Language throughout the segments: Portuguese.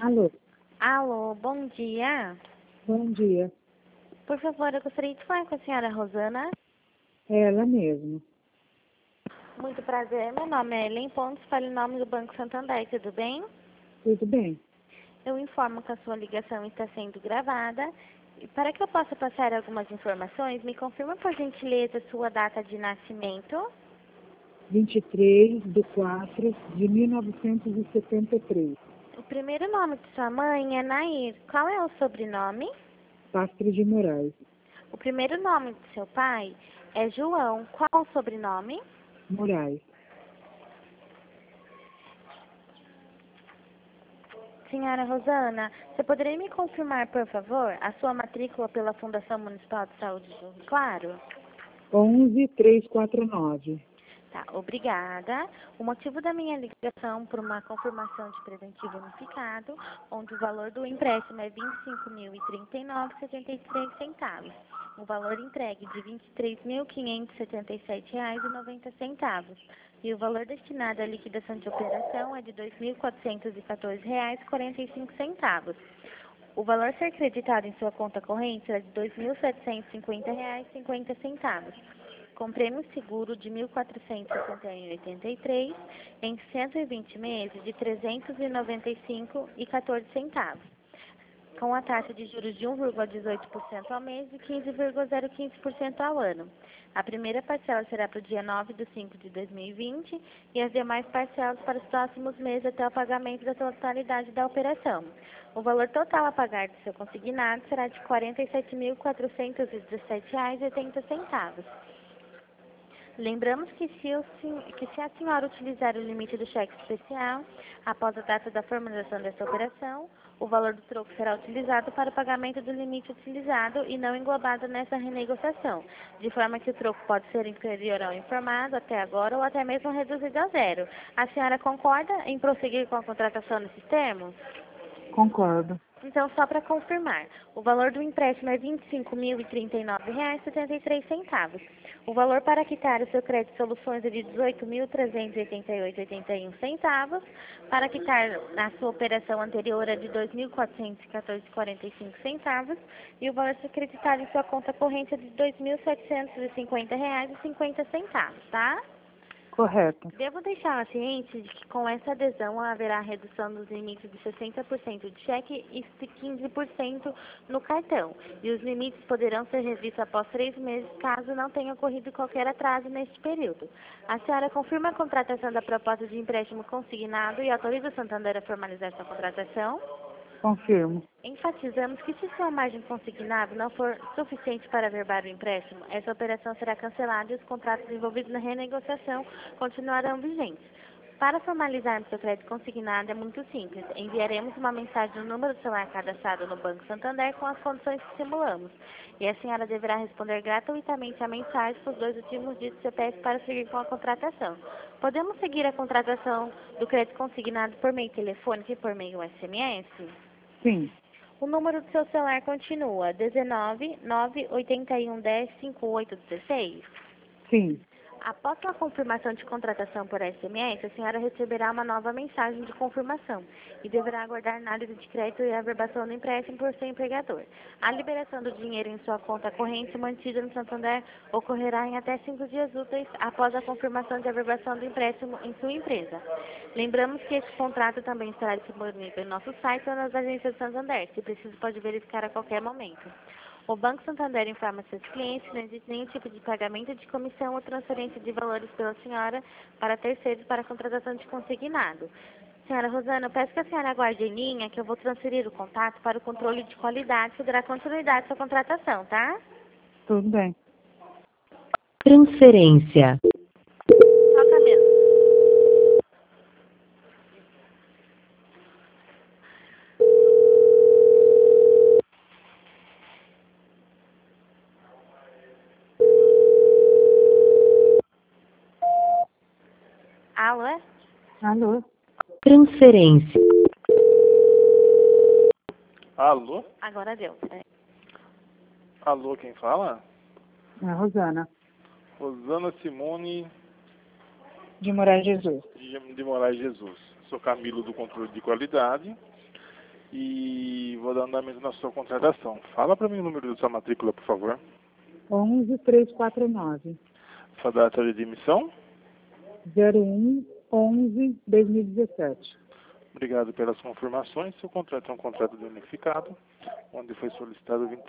Alô, Alô, bom dia. bom dia. Por favor, eu gostaria de falar com a senhora Rosana. É ela mesmo. Muito prazer, meu nome é Ellen Pontes, falo em nome do Banco Santander, tudo bem? Tudo bem? Eu informo que a sua ligação está sendo gravada. E para que eu possa passar algumas informações, me confirma por gentileza sua data de nascimento. 23/4/1973. O primeiro nome de sua mãe é Nair. Qual é o sobrenome? Castro de Moraes. O primeiro nome de seu pai é João. Qual o sobrenome? Moraes. Senhora Rosana, você poderia me confirmar, por favor, a sua matrícula pela Fundação Municipal de Saúde de Rio Claro? 11349. Tá, obrigada. O motivo da minha ligação por uma confirmação de preventivo unificado, onde o valor do empréstimo é R$ 25.039,73. O valor entregue de R$ 23.577,90. E o valor destinado à liquidação de operação é de R$ 2.414,45. O valor a ser creditado em sua conta corrente será de R$ 2.750,50, com prêmio seguro de R$ 1.461,83 em 120 meses de R$ 395,14, com a taxa de juros de 1,18% ao mês e 15,015% ao ano. A primeira parcela será para o dia 9/5/2020 e as demais parcelas para os próximos meses até o pagamento da totalidade da operação. O valor total a pagar do seu consignado será de R$ 47.417,80. Lembramos que se a senhora utilizar o limite do cheque especial, após a data da formalização dessa operação, o valor do troco será utilizado para o pagamento do limite utilizado e não englobado nessa renegociação, de forma que o troco pode ser inferior ao informado até agora ou até mesmo reduzido a zero. A senhora concorda em prosseguir com a contratação nesses termos? Concordo. Então, só para confirmar, o valor do empréstimo é R$ 25.039,73. O valor para quitar o seu crédito de soluções é de R$ 18.388,81. Para quitar a sua operação anterior é de R$ 2.414,45. E o valor a ser creditado em sua conta corrente é de R$ 2.750,50, tá? Correto. Devo deixá-la ciente de que com essa adesão haverá redução dos limites de 60% de cheque e de 15% no cartão. E os limites poderão ser revistos após 3 meses, caso não tenha ocorrido qualquer atraso neste período. A senhora confirma a contratação da proposta de empréstimo consignado e autoriza o Santander a formalizar sua contratação? Confirmo. Enfatizamos que se sua margem consignada não for suficiente para averbar o empréstimo, essa operação será cancelada e os contratos envolvidos na renegociação continuarão vigentes. Para formalizarmos seu crédito consignado é muito simples. Enviaremos uma mensagem no número do celular cadastrado no Banco Santander com as condições que simulamos. E a senhora deverá responder gratuitamente a mensagem com os 2 últimos dígitos do CPF para seguir com a contratação. Podemos seguir a contratação do crédito consignado por meio telefônico e por meio SMS? Sim. O número do seu celular continua 19 981 10 5816. Sim. Após a confirmação de contratação por SMS, a senhora receberá uma nova mensagem de confirmação e deverá aguardar análise de crédito e averbação do empréstimo por seu empregador. A liberação do dinheiro em sua conta corrente mantida no Santander ocorrerá em até 5 dias úteis após a confirmação de averbação do empréstimo em sua empresa. Lembramos que esse contrato também estará disponível em nosso site ou nas agências do Santander. Se preciso, pode verificar a qualquer momento. O Banco Santander informa seus clientes que não existe nenhum tipo de pagamento de comissão ou transferência de valores pela senhora para terceiros para a contratação de consignado. Senhora Rosana, eu peço que a senhora aguarde em linha que eu vou transferir o contato para o controle de qualidade que dará continuidade à sua contratação, tá? Tudo bem. Transferência. Toca mesmo. Alô? É? Alô? Transferência. Alô? Agora deu. Alô, quem fala? É a Rosana. Rosana Simone De Moraes Jesus. de Moraes Jesus. Sou Camilo do Controle de Qualidade e vou dar andamento na sua contratação. Fala para mim o número da sua matrícula, por favor. 11349. Sua data de emissão. 01/11/2017. Obrigado pelas confirmações. Seu contrato é um contrato de unificado, onde foi solicitado R$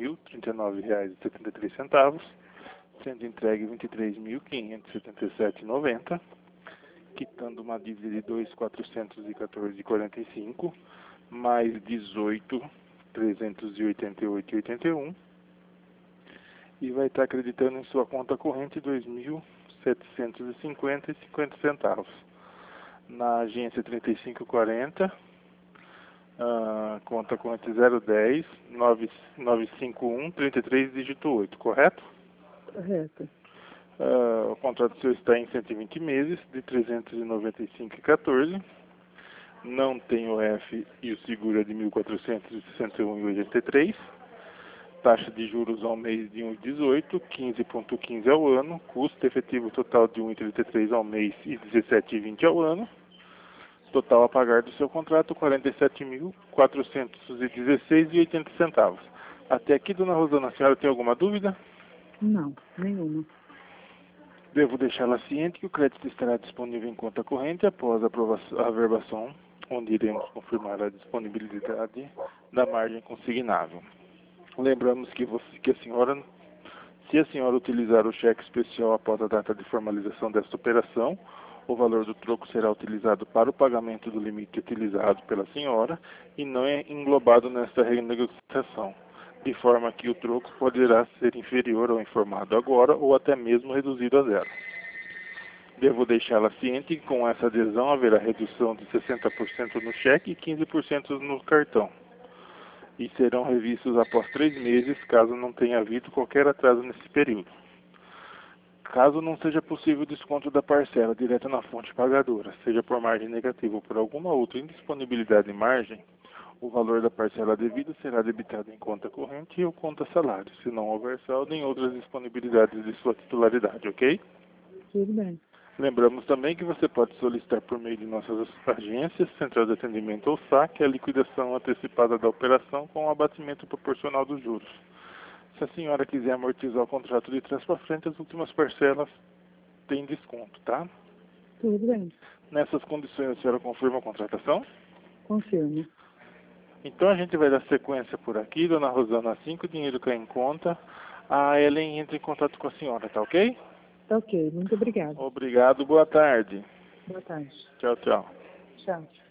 25.039,73, sendo entregue R$ 23.577,90, quitando uma dívida de R$ 2.414,45, mais R$ 18.388,81, e vai estar acreditando em sua conta corrente R$ 2.750,50. Na agência 3540, conta corrente 010 951 33 dígito 8, correto? Correto. O contrato seu está em 120 meses, de 395,14. Não tem o F e o seguro é de 1.461,83. Taxa de juros ao mês de 1,18, 15,15 ao ano. Custo efetivo total de 1,33 ao mês e 17,20 ao ano. Total a pagar do seu contrato, R$ 47.416,80. Até aqui, dona Rosana, a senhora tem alguma dúvida? Não, nenhuma. Devo deixá-la ciente que o crédito estará disponível em conta corrente após a averbação, onde iremos confirmar a disponibilidade da margem consignável. Lembramos que se a senhora utilizar o cheque especial após a data de formalização desta operação, o valor do troco será utilizado para o pagamento do limite utilizado pela senhora e não é englobado nesta renegociação, de forma que o troco poderá ser inferior ao informado agora ou até mesmo reduzido a zero. Devo deixá-la ciente que com essa adesão haverá redução de 60% no cheque e 15% no cartão, e serão revistos após 3 meses, caso não tenha havido qualquer atraso nesse período. Caso não seja possível o desconto da parcela direta na fonte pagadora, seja por margem negativa ou por alguma outra indisponibilidade de margem, o valor da parcela devida será debitado em conta corrente ou conta salário, se não houver saldo em outras disponibilidades de sua titularidade, ok? Tudo bem. Lembramos também que você pode solicitar por meio de nossas agências, Central de Atendimento ou SAC, a liquidação antecipada da operação com o abatimento proporcional dos juros. Se a senhora quiser amortizar o contrato de trás para frente, as últimas parcelas têm desconto, tá? Tudo bem. Nessas condições, a senhora confirma a contratação? Confirmo. Então a gente vai dar sequência por aqui, dona Rosana, assim que o dinheiro cair em conta, a Ellen entra em contato com a senhora, tá ok? Tá ok. Muito obrigada. Obrigado, boa tarde. Boa tarde. Tchau, tchau. Tchau.